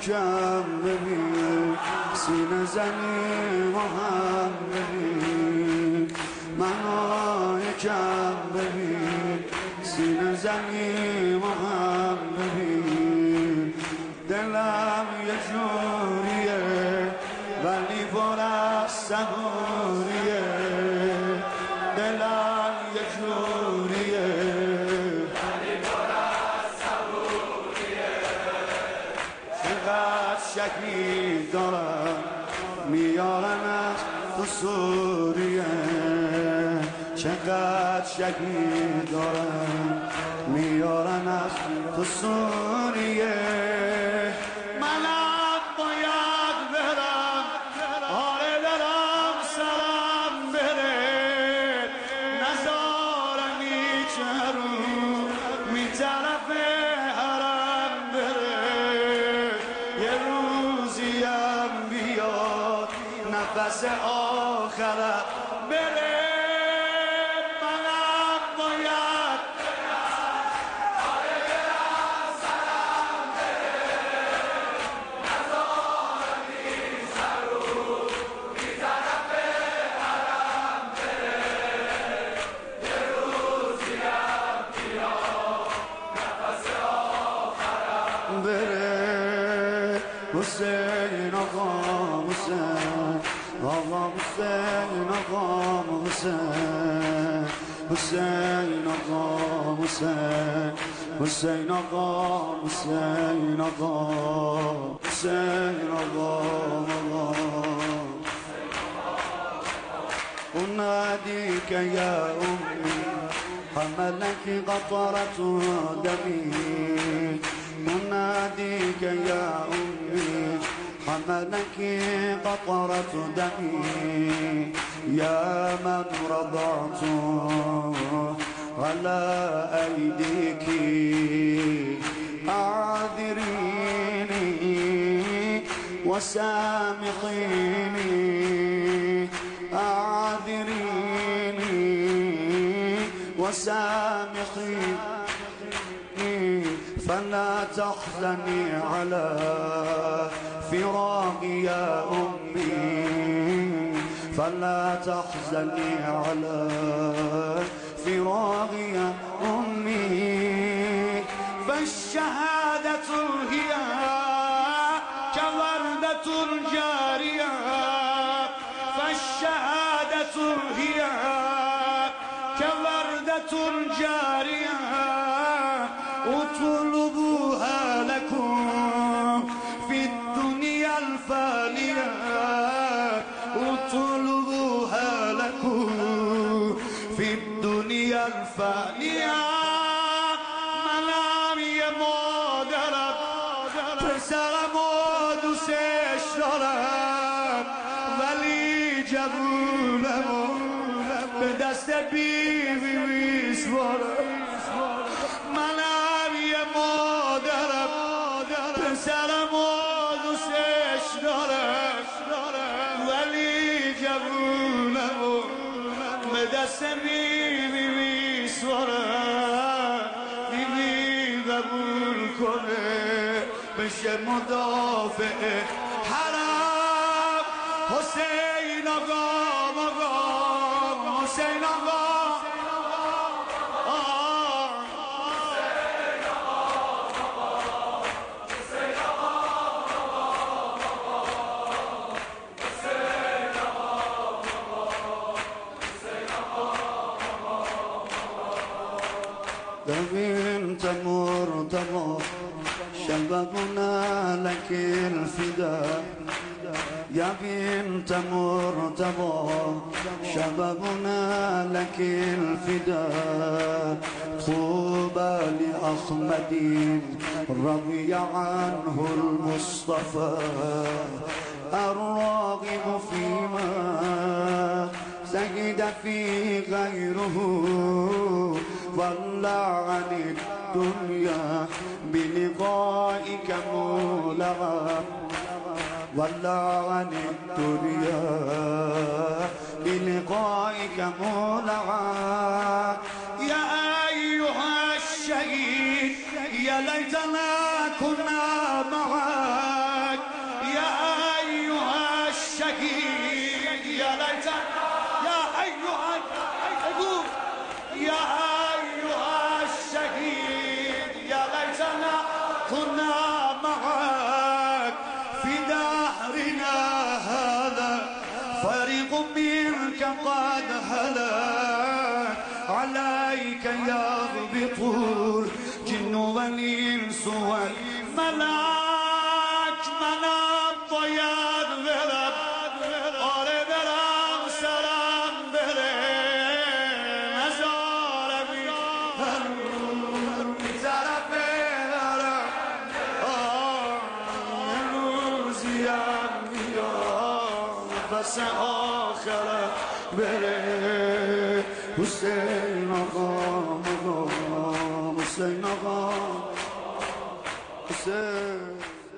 یکم ببین سینه زنی با هم ببین منو یکم ببین سینه زنی با هم ببین دلم یه جوریه ولی پر از صبوریه دلم یه جوریه ولی پر از صبوریه چقدر شکی دارم میارن از تو سوریه چقدر شکی دارم میارن از تو سوریه منم باید برم آره دلم سرم بره نزارم هیچ رو می طرف حرم بره یه روزیم بیاد نفس آخرم بره حسین آقا حسین آقا حسین آقا حسین حسین آقا حسین حسین آقا حسین آقا حسین آقا أناديك يا أمي حملك قطرة دمي أناديك يا أمي حملك قطرة دمي يا من رضعت على أيديك أعذريني وسامحيني أعذريني وسامحيني فلا تحزني على فراقي يا أمي فلا تحزني على فراقي يا أمي فالشهادة هي كوردة جارية فالشهادة هي كوردة جارية اطلبوها لكم في الدنيا الفانية اطلبوها لكم في الدنيا الفانية منم یه مادرم پسرم و دوستش دارم ولی جوونم به دست بیوی میسپارم منم یه مادرم پسرم و دوستش دارم ولی جوونم به دست بیوی میسپارم بیوی قبول کنه بشه مدافع حرم حسین آقا حسین آقا بنت مرتضى شبابنا لك الفداء يا بنت مرتضى شبابنا لك الفداء طوبى لأحمد رضي عنه المصطفى الراغب فيما زهد في غيره ضل عن الدنيا بلقائك مولعا ضل عن الدنيا بلقائك مولعا يا أيها الشهيد يا ليتنا كنا معا صرنا معك في دهرنا هذا فريق منك قد هلك عليك يغبط الجن والإنس والملاك من الطياد برب آره برم سرم بره مزار بی طرف برم روزیم میاد بس آخره بره حسین آقا حسین آقا حسین